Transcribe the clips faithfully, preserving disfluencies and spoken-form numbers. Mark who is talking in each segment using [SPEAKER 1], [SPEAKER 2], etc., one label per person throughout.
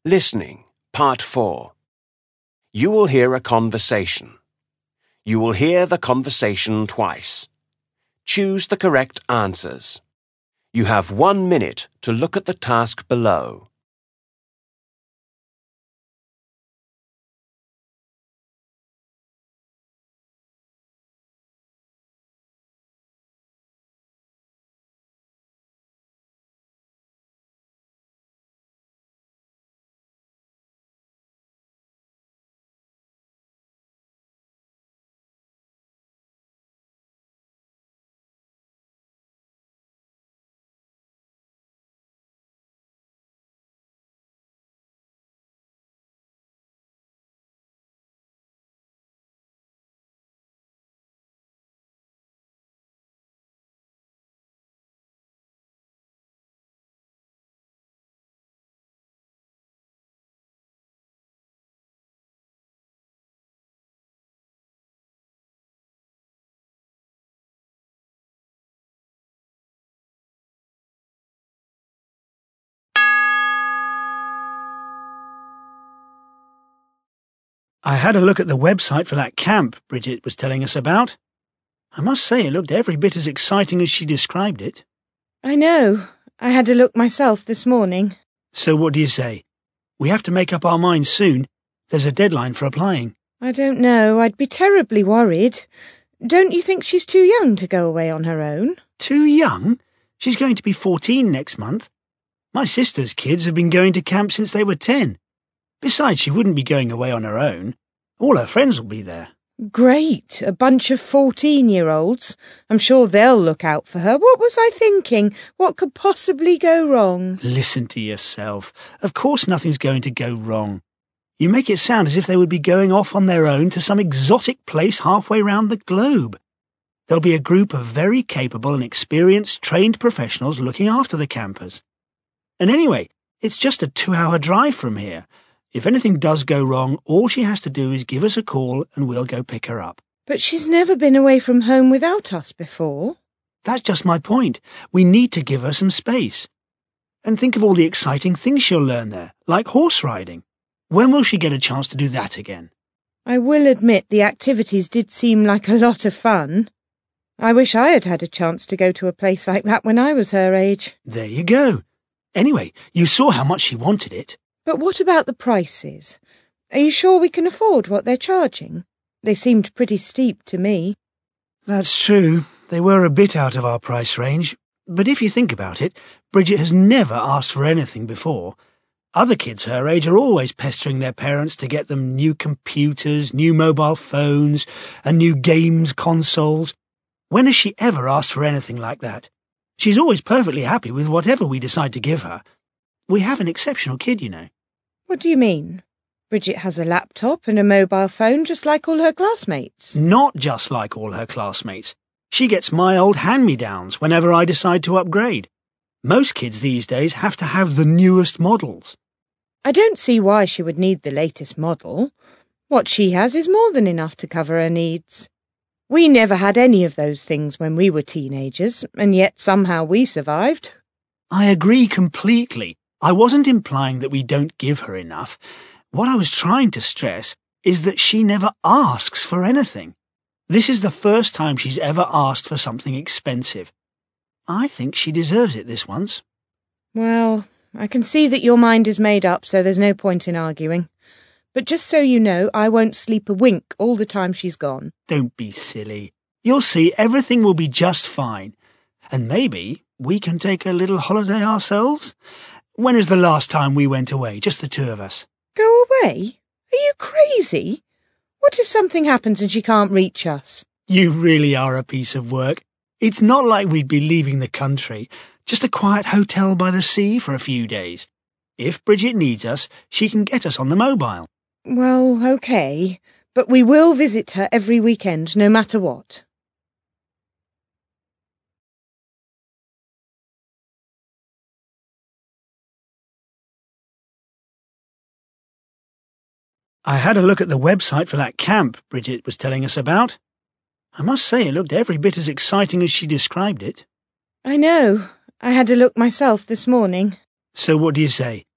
[SPEAKER 1] Listening, Part four. You will hear a conversation. You will hear the conversation twice. Choose the correct answers. You have one minute to look at the task below.
[SPEAKER 2] I had a look at the website for that camp Bridget was telling us about. I must say it looked every bit as exciting as she described it.
[SPEAKER 3] I know. I had a look myself this morning.
[SPEAKER 2] So what do you say? We have to make up our minds soon. There's a deadline for applying.
[SPEAKER 3] I don't know. I'd be terribly worried. Don't you think she's too young to go away on her own?
[SPEAKER 2] Too young? She's going to be fourteen next month. My sister's kids have been going to camp since they were ten. Besides, she wouldn't be going away on her own. All her friends will be there.
[SPEAKER 3] Great, a bunch of fourteen-year-olds. I'm sure they'll look out for her. What was I thinking? What could possibly go wrong?
[SPEAKER 2] Listen to yourself. Of course nothing's going to go wrong. You make it sound as if they would be going off on their own to some exotic place halfway round the globe. There'll be a group of very capable and experienced trained professionals looking after the campers. And anyway, it's just a two-hour drive from here. If anything does go wrong, all she has to do is give us a call and we'll go pick her up.
[SPEAKER 3] But she's never been away from home without us before.
[SPEAKER 2] That's just my point. We need to give her some space. And think of all the exciting things she'll learn there, like horse riding. When will she get a chance to do that again?
[SPEAKER 3] I will admit the activities did seem like a lot of fun. I wish I had had a chance to go to a place like that when I was her age.
[SPEAKER 2] There you go. Anyway, you saw how much she wanted it.
[SPEAKER 3] But what about the prices? Are you sure we can afford what they're charging? They seemed pretty steep to me.
[SPEAKER 2] That's true. They were a bit out of our price range. But if you think about it, Bridget has never asked for anything before. Other kids her age are always pestering their parents to get them new computers, new mobile phones, and new games consoles. When has she ever asked for anything like that? She's always perfectly happy with whatever we decide to give her. We have an exceptional kid, you know.
[SPEAKER 3] What do you mean? Bridget has a laptop and a mobile phone just like all her classmates.
[SPEAKER 2] Not just like all her classmates. She gets my old hand-me-downs whenever I decide to upgrade. Most kids these days have to have the newest models.
[SPEAKER 3] I don't see why she would need the latest model. What she has is more than enough to cover her needs. We never had any of those things when we were teenagers, and yet somehow we survived.
[SPEAKER 2] I agree completely. I wasn't implying that we don't give her enough. What I was trying to stress is that she never asks for anything. This is the first time she's ever asked for something expensive. I think she deserves it this once.
[SPEAKER 3] Well, I can see that your mind is made up, so there's no point in arguing. But just so you know, I won't sleep a wink all the time she's gone.
[SPEAKER 2] Don't be silly. You'll see everything will be just fine. And maybe we can take a little holiday ourselves? When is the last time we went away, just the two of us?
[SPEAKER 3] Go away? Are you crazy? What if something happens and she can't reach us?
[SPEAKER 2] You really are a piece of work. It's not like we'd be leaving the country. Just a quiet hotel by the sea for a few days. If Bridget needs us, she can get us on the mobile.
[SPEAKER 3] Well, okay. But we will visit her every weekend, no matter what.
[SPEAKER 2] I had a look at the website for that camp Bridget was telling us about. I must say it looked every bit as exciting as she described it.
[SPEAKER 3] I know. I had a look myself this morning.
[SPEAKER 2] So what do you say?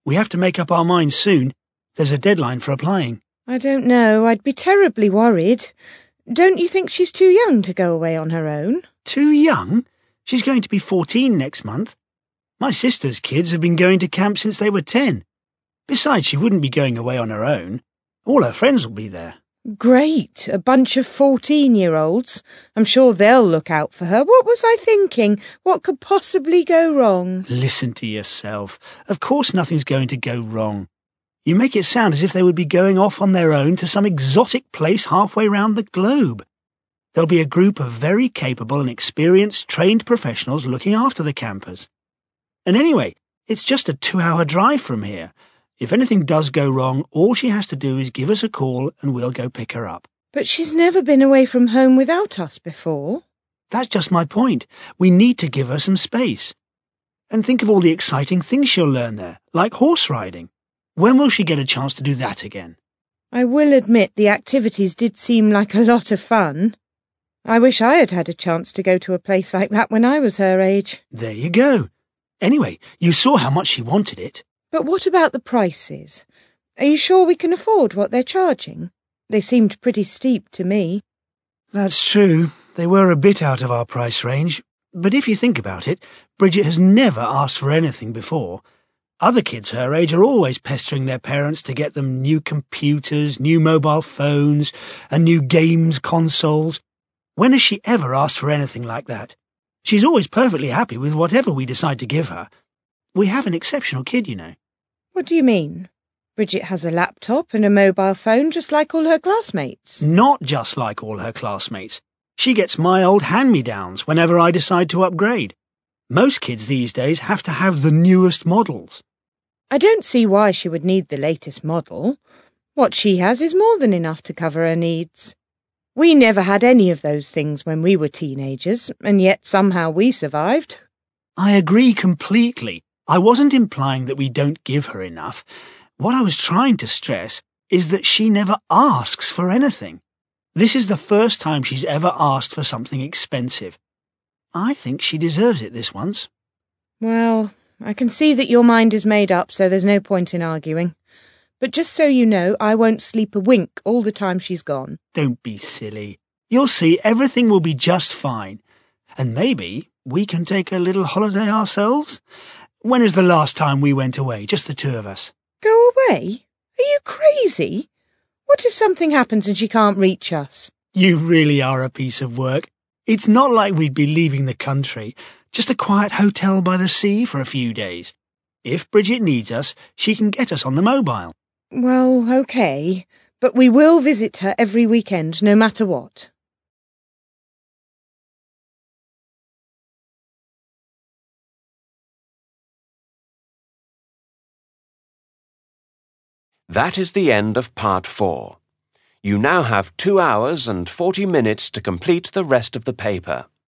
[SPEAKER 2] We have to make up our minds soon. There's a deadline for applying.
[SPEAKER 3] I don't know. I'd be terribly worried. Don't you think she's too young to go away on her own?
[SPEAKER 2] Too young? She's going to be fourteen next month. My sister's kids have been going to camp since they were ten. Besides, she wouldn't be going away on her own. All her friends will be there.
[SPEAKER 3] Great, a bunch of fourteen-year-olds. I'm sure they'll look out for her. What was I thinking? What could possibly go wrong?
[SPEAKER 2] Listen to yourself. Of course nothing's going to go wrong. You make it sound as if they would be going off on their own to some exotic place halfway round the globe. There'll be a group of very capable and experienced trained professionals looking after the campers. And anyway, it's just a two-hour drive from here. If anything does go wrong, all she has to do is give us a call and we'll go pick her up.
[SPEAKER 3] But she's never been away from home without us before.
[SPEAKER 2] That's just my point. We need to give her some space. And think of all the exciting things she'll learn there, like horse riding. When will she get a chance to do that again?
[SPEAKER 3] I will admit the activities did seem like a lot of fun. I wish I had had a chance to go to a place like that when I was her age.
[SPEAKER 2] There you go. Anyway, you saw how much she wanted it.
[SPEAKER 3] But what about the prices? Are you sure we can afford what they're charging? They seemed pretty steep to me.
[SPEAKER 2] That's true. They were a bit out of our price range. But if you think about it, Bridget has never asked for anything before. Other kids her age are always pestering their parents to get them new computers, new mobile phones, and new games consoles. When has she ever asked for anything like that? She's always perfectly happy with whatever we decide to give her. We have an exceptional kid, you know.
[SPEAKER 3] What do you mean? Bridget has a laptop and a mobile phone just like all her classmates.
[SPEAKER 2] Not just like all her classmates. She gets my old hand-me-downs whenever I decide to upgrade. Most kids these days have to have the newest models.
[SPEAKER 3] I don't see why she would need the latest model. What she has is more than enough to cover her needs. We never had any of those things when we were teenagers, and yet somehow we survived.
[SPEAKER 2] I agree completely. I wasn't implying that we don't give her enough. What I was trying to stress is that she never asks for anything. This is the first time she's ever asked for something expensive. I think she deserves it this once.
[SPEAKER 3] Well, I can see that your mind is made up, so there's no point in arguing. But just so you know, I won't sleep a wink all the time she's gone.
[SPEAKER 2] Don't be silly. You'll see everything will be just fine. And maybe we can take a little holiday ourselves? When is the last time we went away, just the two of us?
[SPEAKER 3] Go away? Are you crazy? What if something happens and she can't reach us?
[SPEAKER 2] You really are a piece of work. It's not like we'd be leaving the country. Just a quiet hotel by the sea for a few days. If Bridget needs us, she can get us on the mobile.
[SPEAKER 3] Well, okay. But we will visit her every weekend, no matter what.
[SPEAKER 1] That is the end of part four. You now have two hours and forty minutes to complete the rest of the paper.